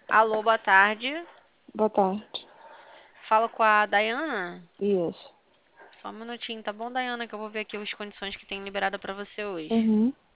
Alô, boa tarde. Boa tarde. Fala com a Dayana. Isso. Só um minutinho, tá bom, Dayana, que eu vou ver aqui as condições que tem liberada pra você hoje. Uhum.